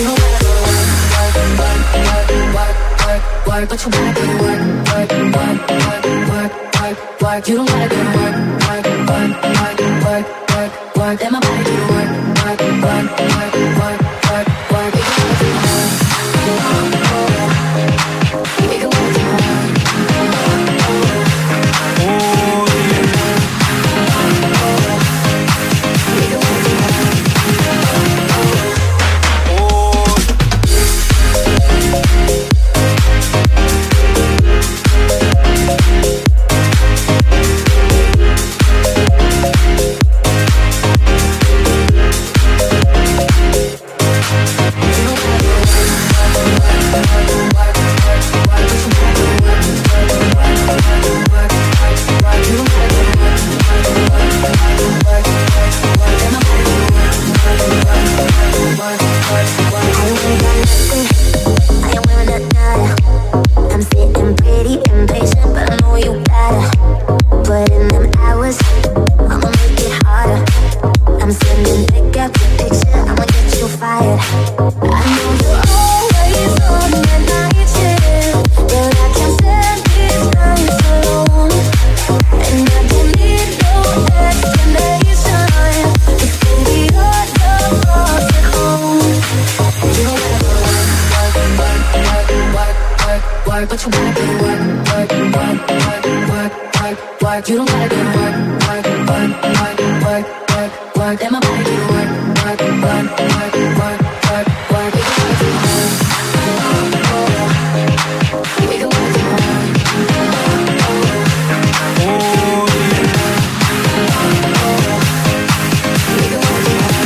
But you wanna go to work, work, work, work, work, work, work. You don't wanna go to work, work, work, work, work, work, work. Then my body do the work, work, work, work, work, work, work. We can work from home. We can work from home. We can work from home. But you wanna go to work, work, work, work, work, work, work. You don't wanna go to work, work, work, work, work, work, work. Then my body do the work, work, work, work, work, work, work. We can work from home. We can work from home. We can work from home.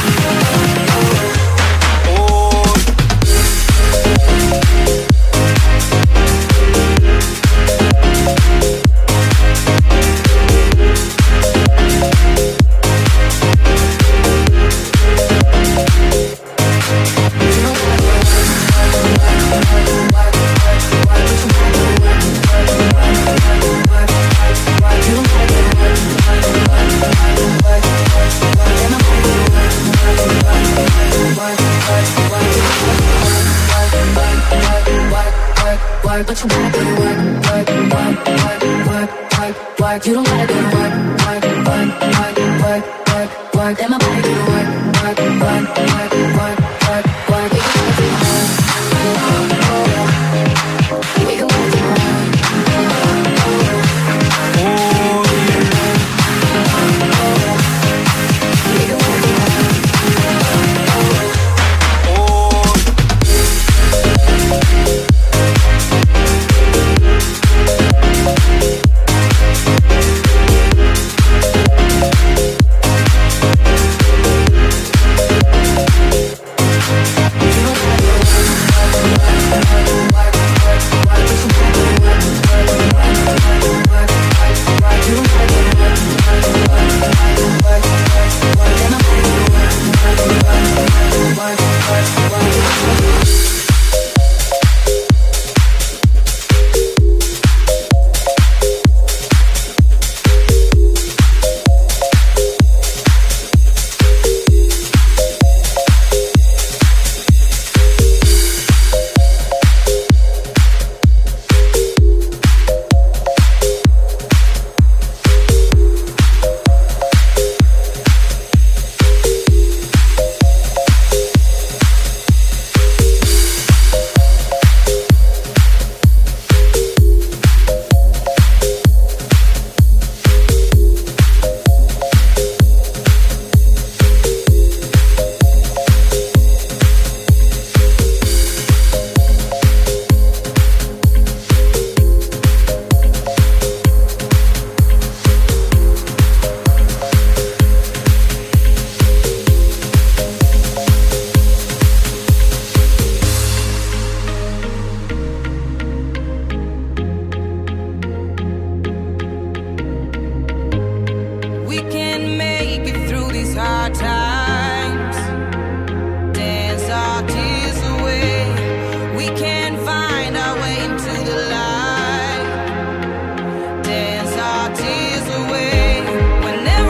But you wanna go to work, work, work, work, work, work, work. You don't wanna go to work, work, work, work, work, work, work. Then my body do the work, work, work, work, work, work, work. We can work from home. We can work from home. We can work from home.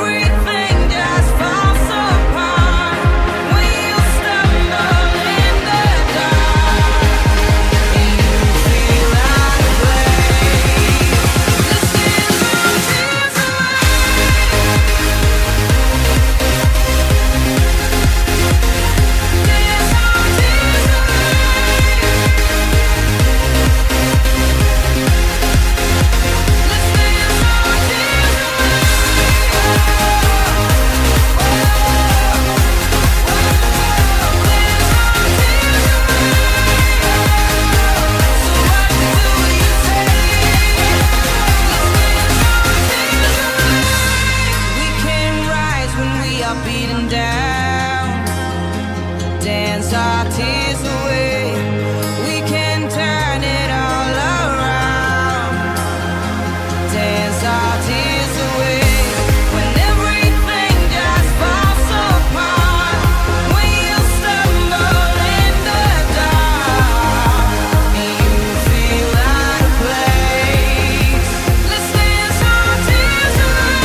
When you stumble in the our tears away. We can turn it all around. Dance our tears away. When everything just falls apart. When you stumble in the dark. And you feel out of place. Let's dance our tears away.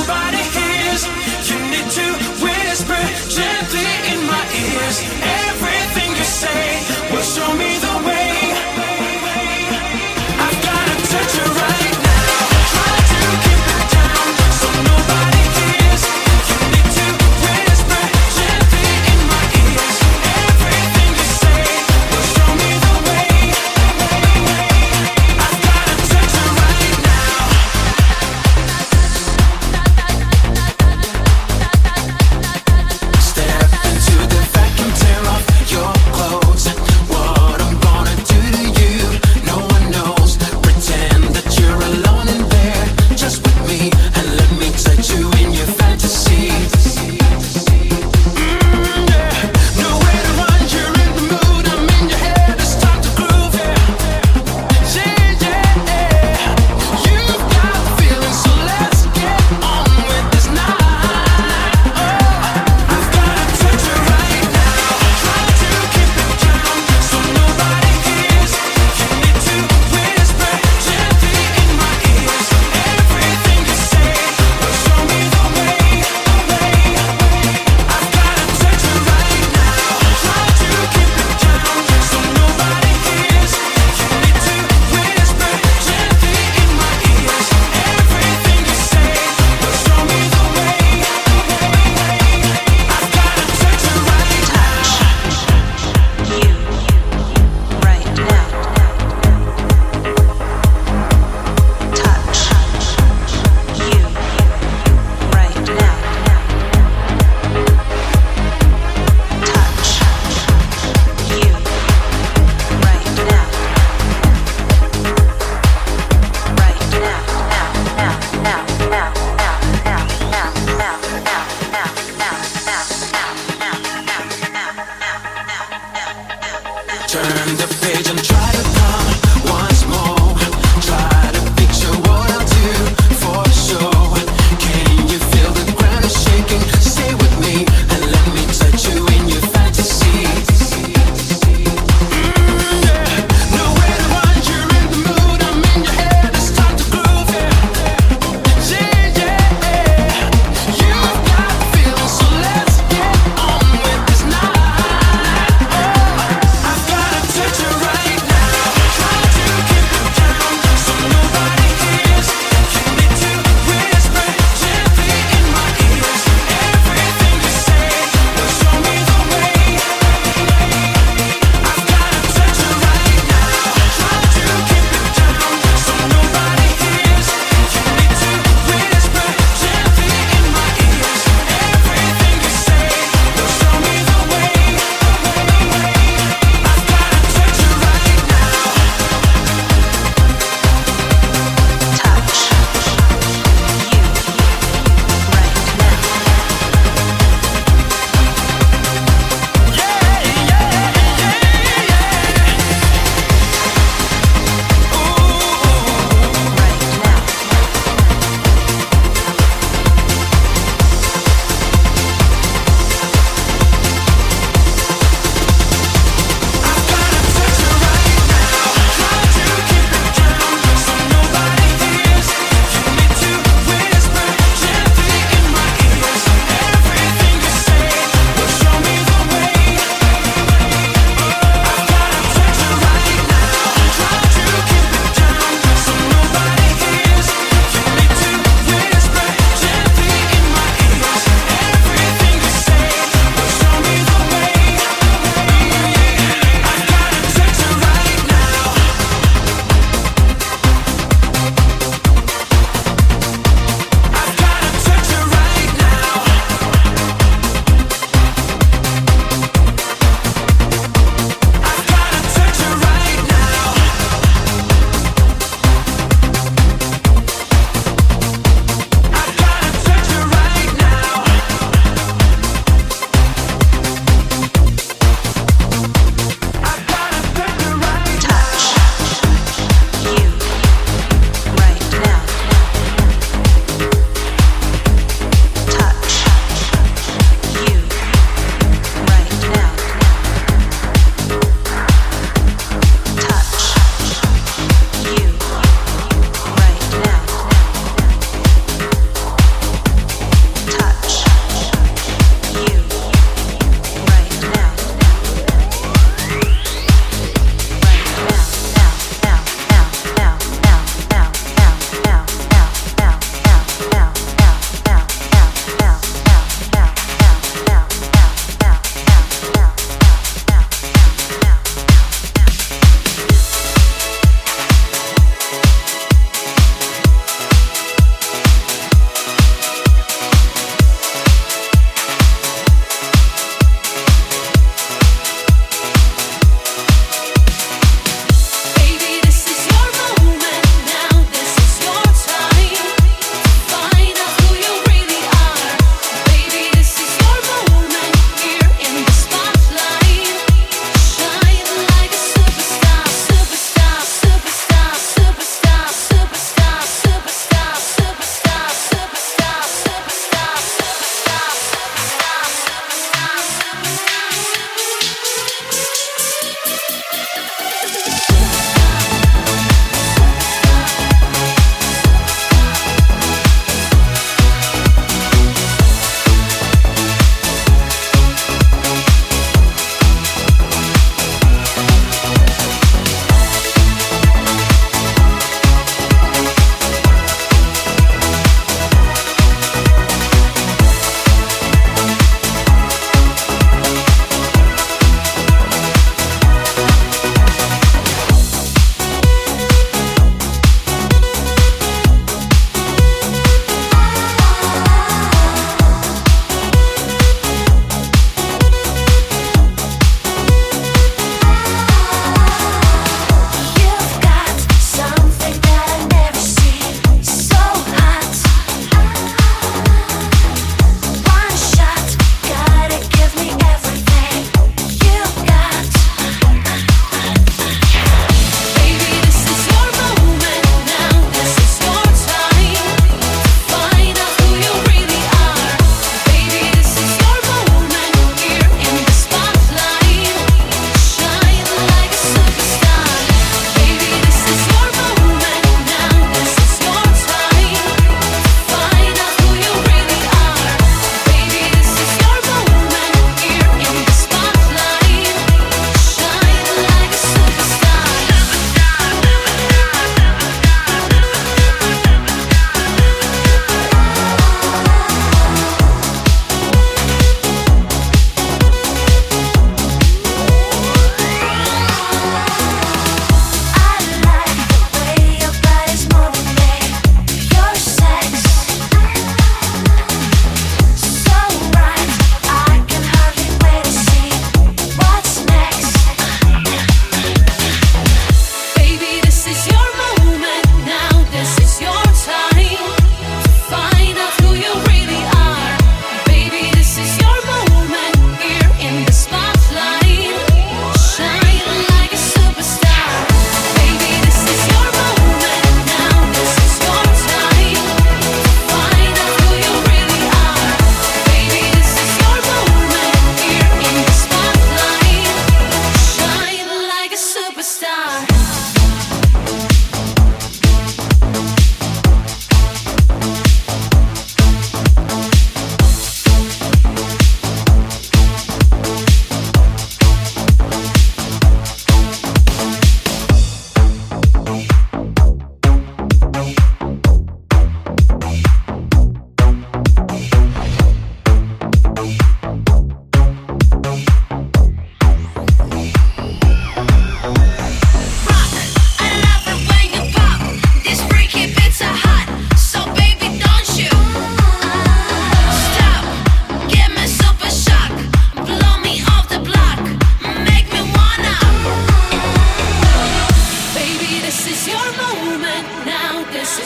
nobody hears. You need to whisper gently in my ears. Everything you say will show me the way. I've gotta touch you right now. Try to keep it down so nobody hears. You need to whisper gently in my ears. Everything you say will show me the way. I've gotta touch you right now.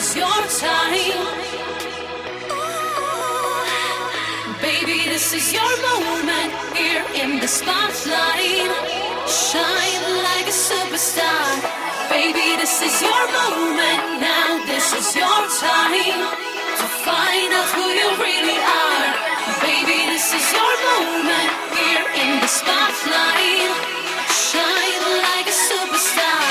is your time. Baby, this is your moment here in the spotlight. Shine like a superstar. Baby, this is your moment now. This is your time to find out who you really are. Baby, this is your moment here in the spotlight. Shine like a superstar.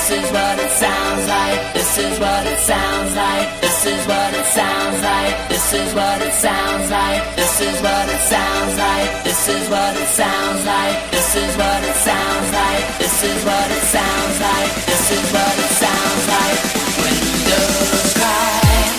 This is what it sounds like. This is what it sounds like. This is what it sounds like. This is what it sounds like. This is what it sounds like. This is what it sounds like. This is what it sounds like. This is what it sounds like. This is what it sounds like. When doves cry.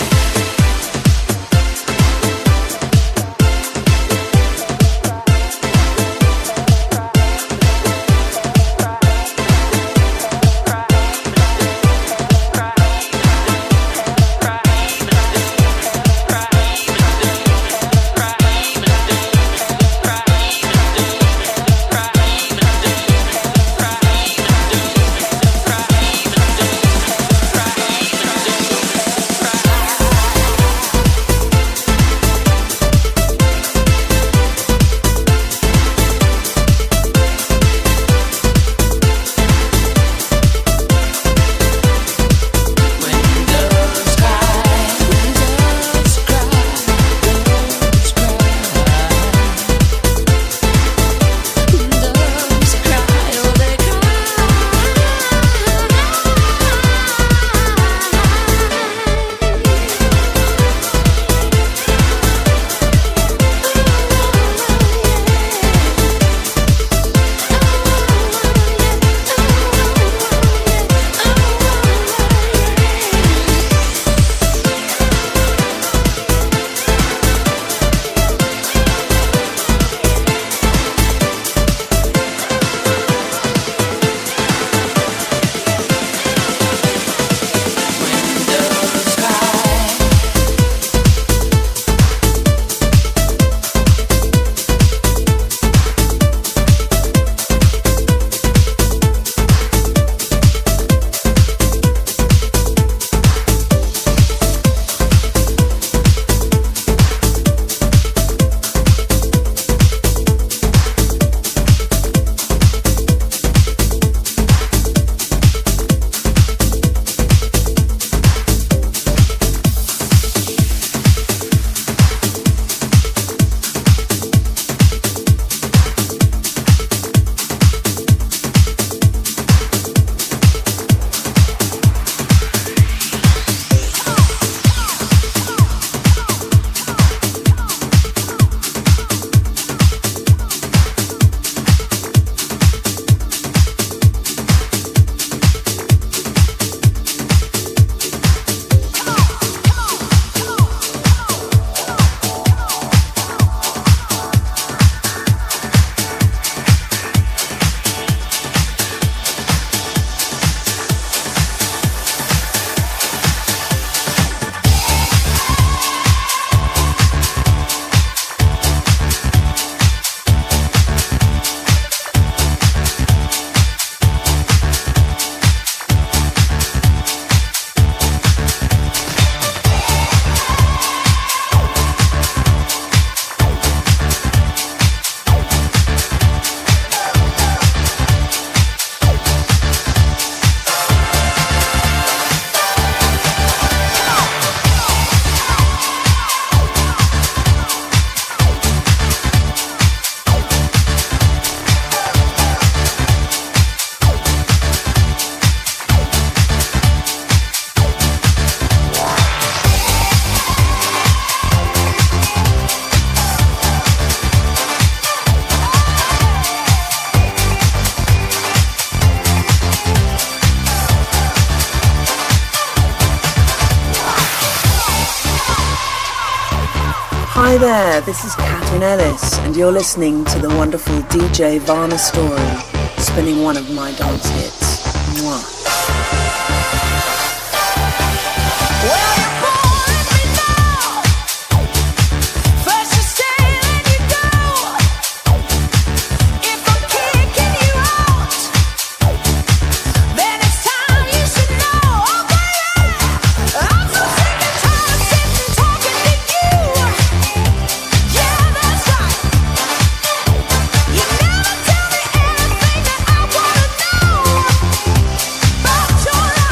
Hi there, this is Catherine Ellis, and you're listening to the wonderful DJ Varna Story, spinning one of my dance hits. Mwah. Your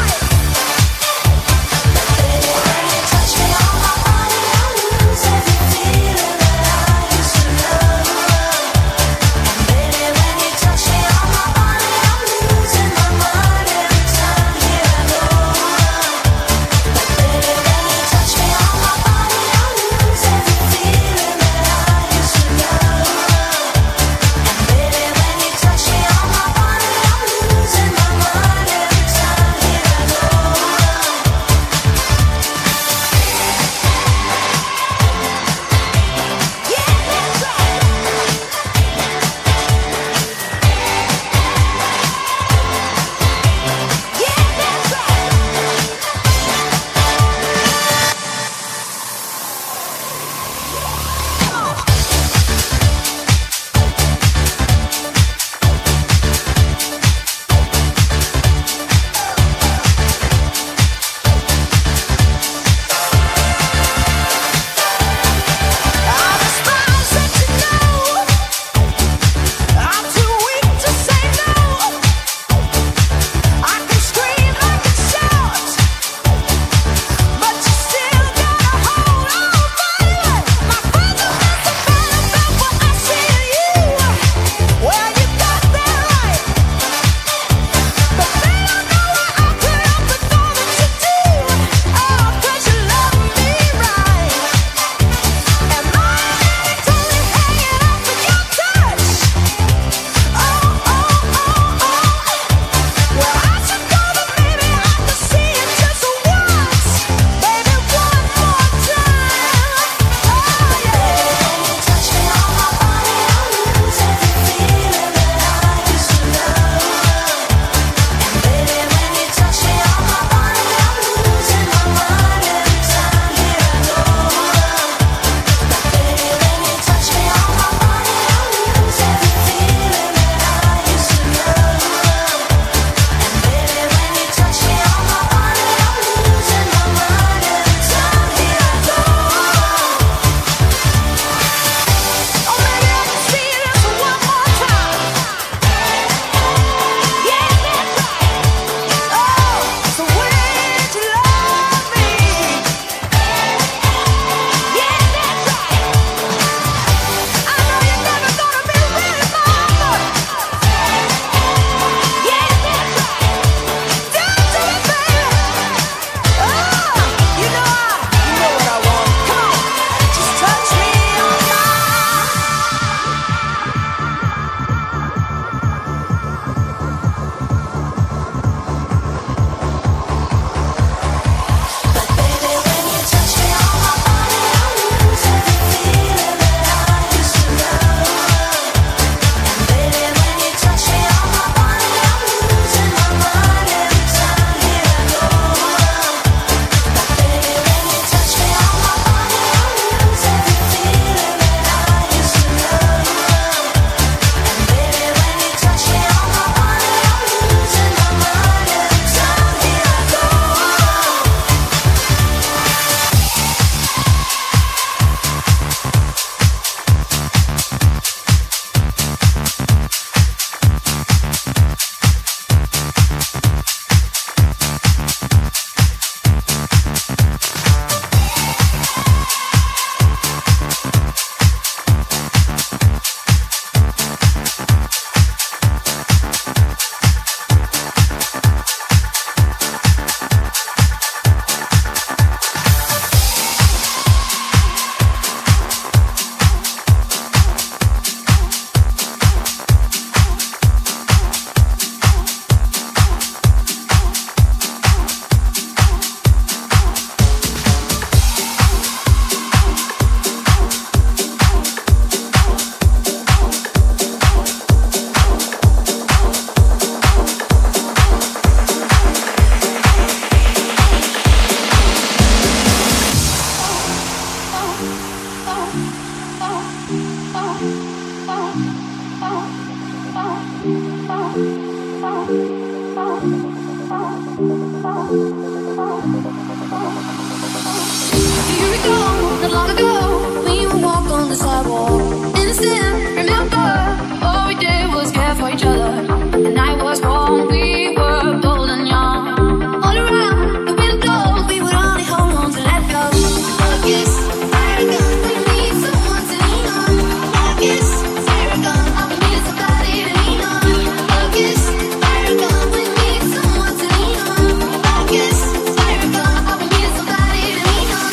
Here we go, not long ago, we would walk on the sidewalk. Innocent, remember, all we did was care for each other. The night was warm, we were bold and young. All around, the wind blows, we would only hold on to let go. Love is fire gun, we need someone to lean on. Love is fire gun, all we need is somebody to lean on. Love is fire gun, we need someone to lean on. Love is fire gun, all we need is somebody to lean on.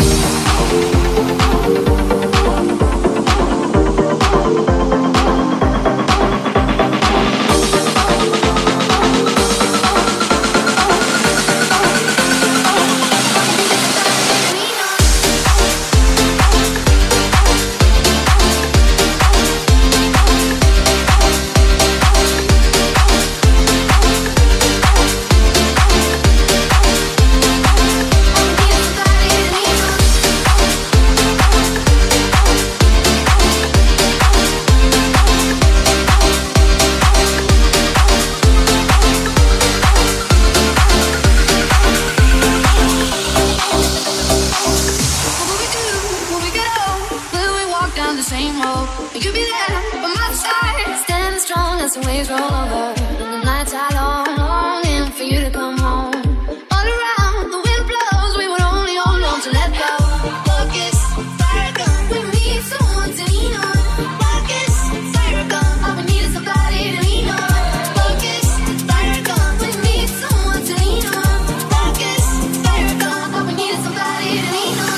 Down the same road, and you'll be there by my side, standing strong as the waves roll over. And the nights are long, longing for you to come home. All around, the wind blows, we would only hold on to let go. Focus, fire gun, we need someone to lean on. Focus, fire gun, all we need is somebody to lean on. Focus, fire gun, we need someone to lean on. Focus, fire gun, all we need is somebody to lean on.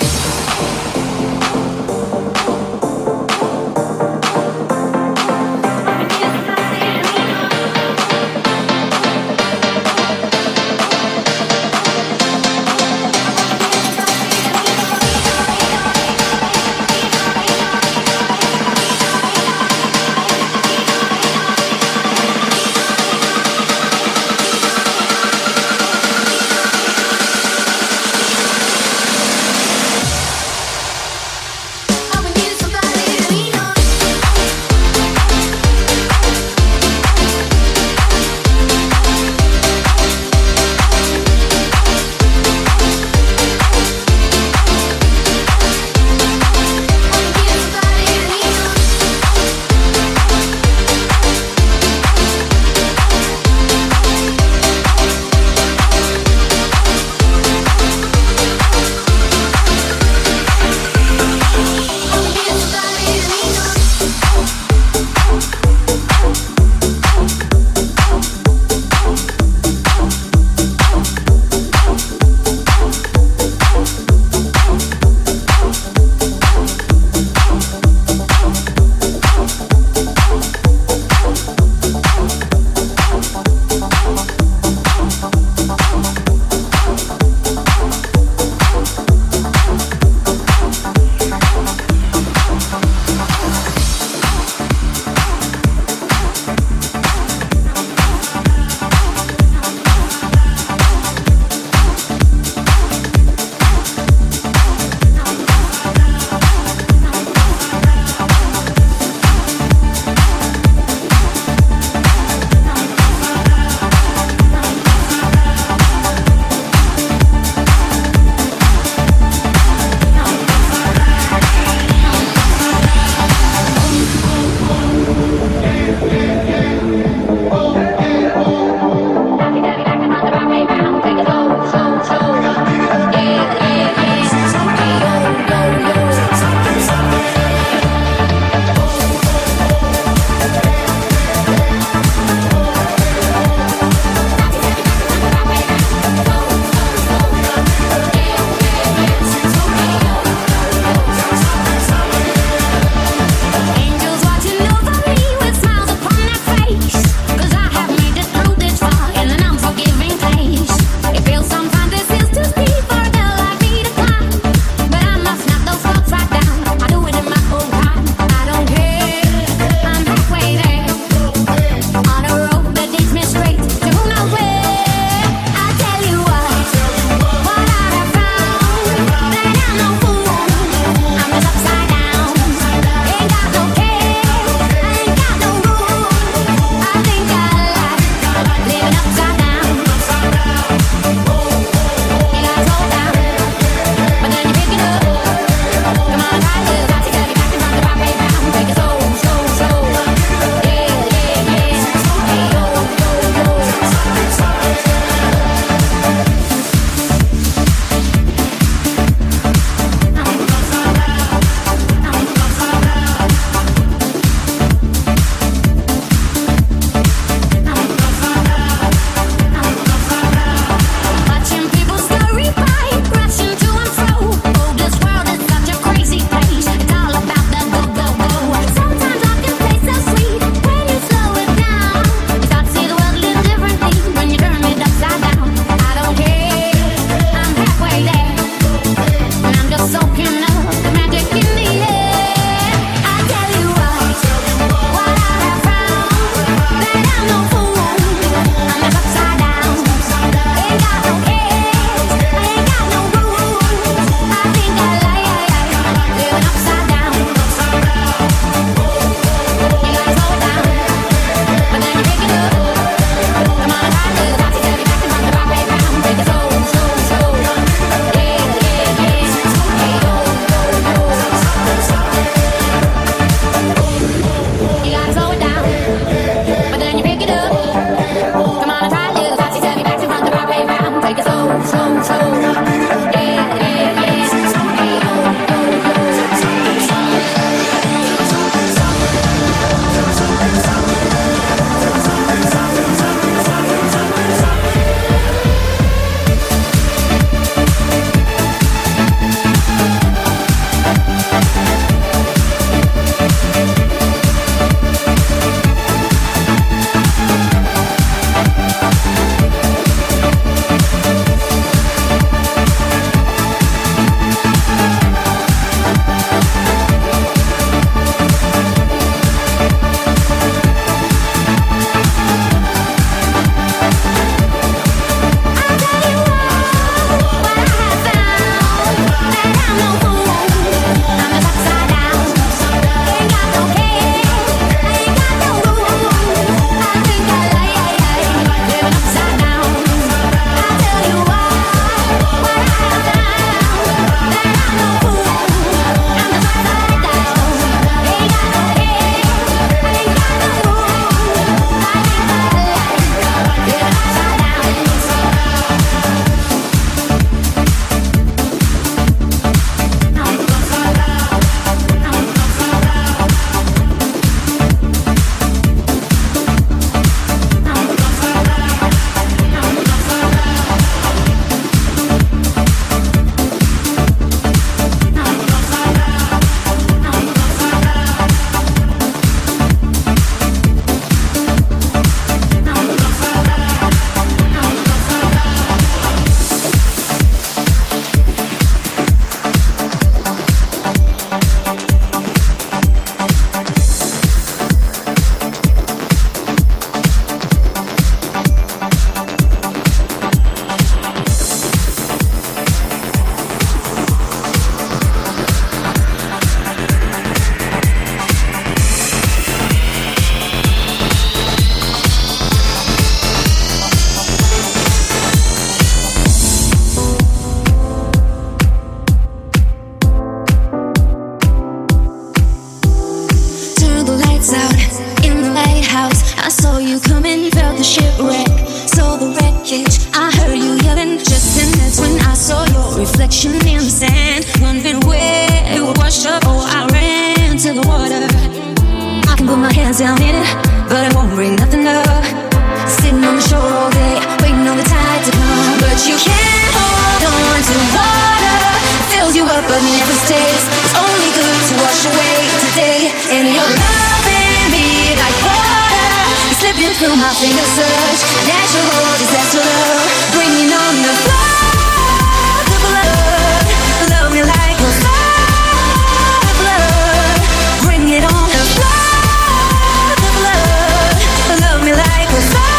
reflection in the sand, wondering where it would wash up. Oh, I ran to the water. I can put my hands down in it, but it won't bring nothing up. Sitting on the shore all day, waiting on the tide to come. But you can't hold on to water. Fills you up but never stays. It's only good to wash away today. And your love and me like water, it's slipping through my fingers. Such natural disaster love, bringing on the flood, the blood. Love me like a flood, the blood. Bring it on the flood, the blood. Love me like a flood.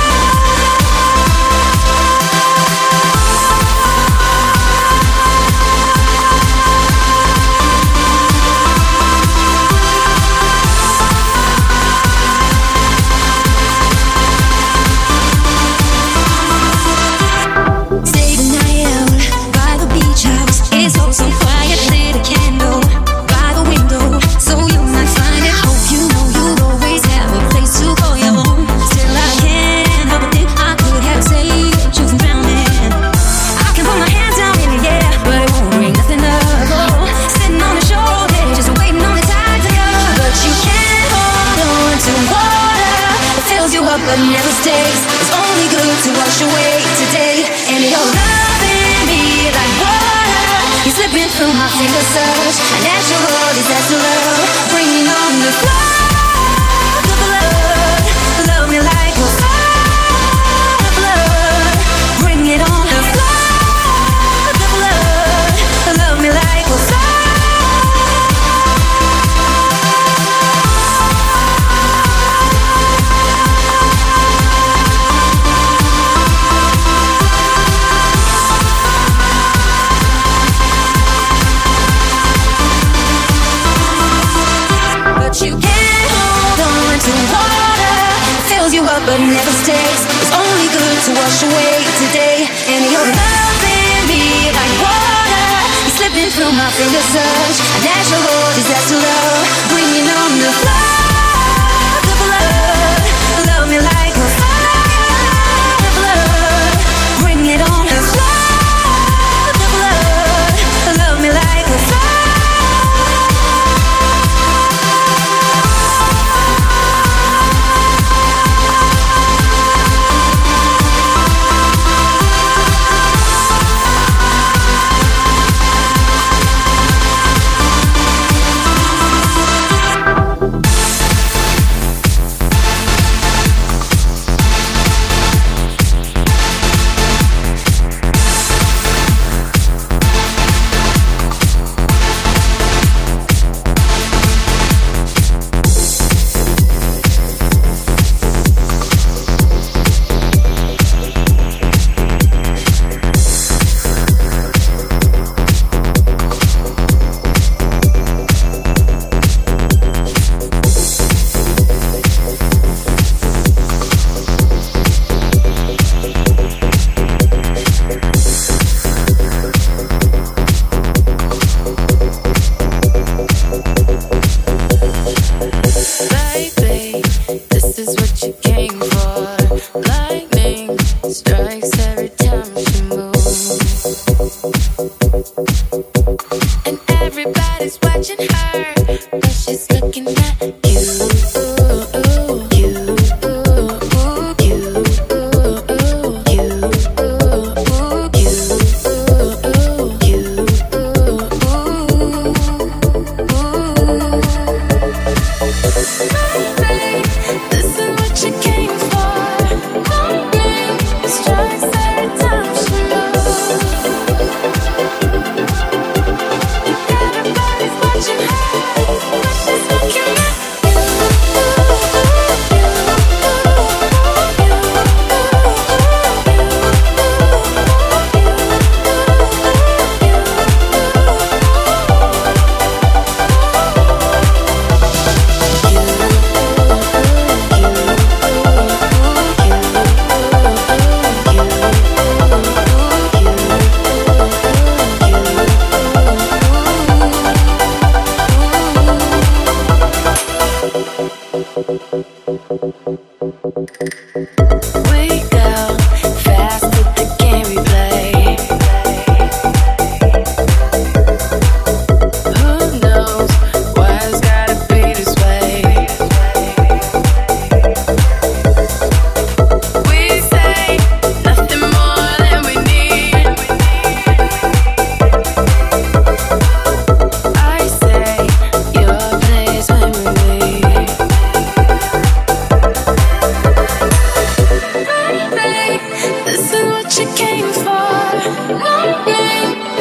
But never stays. It's only good to wash away today. And your love in me like water, you're slipping through my fingers. Such a natural disaster love, bringing on the flood, the blood. Love me like a flood, the blood. Bring it on the flood, the blood. Love me like a flood. You can't hold on to water. It fills you up but never stays. It's only good to wash away today. And your love in me like water, you're slipping through my fingers. Such a natural disaster love, bringing on the flood, the blood. Love me like a flood, the blood. Bring it on the flood, the blood. Love me like a flood.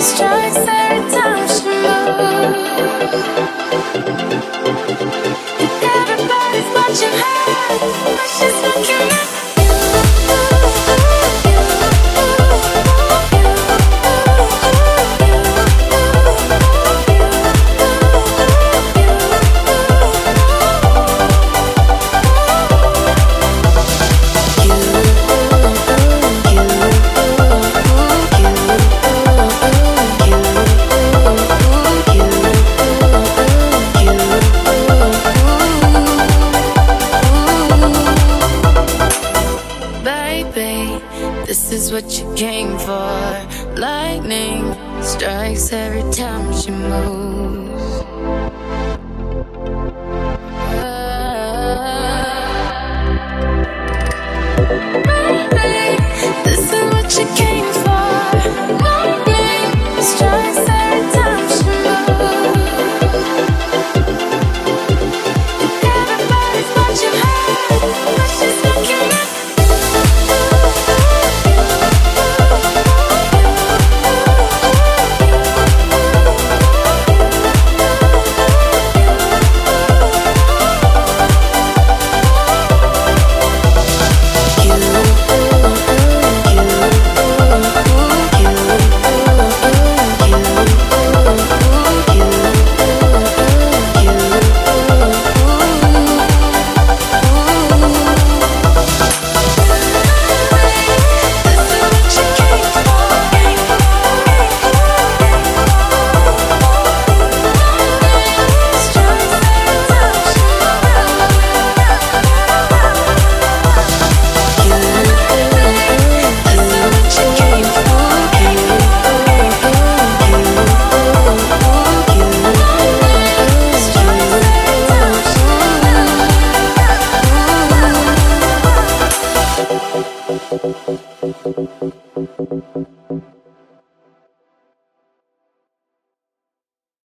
strikes every time she moves. Everybody's watching her, but she's looking at what you came for. Lightning strikes every time she moves. Baby, this is what you came for.